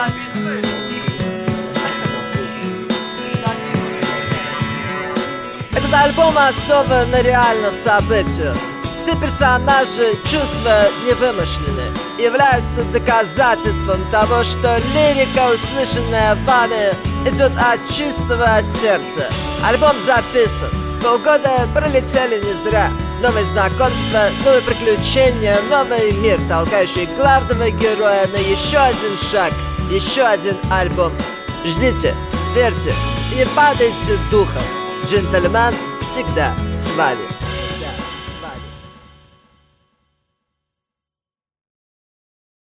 Этот альбом основан на реальных событиях. Все персонажи, чувства не вымышлены, являются доказательством того, что лирика, услышанная вами, идет от чистого сердца. Альбом записан. Полгода пролетели не зря. Новые знакомства, новые приключения, новый мир, толкающий главного героя на еще один шаг, еще один альбом. Ждите, верьте и падайте духом. Джентльмен всегда с вами.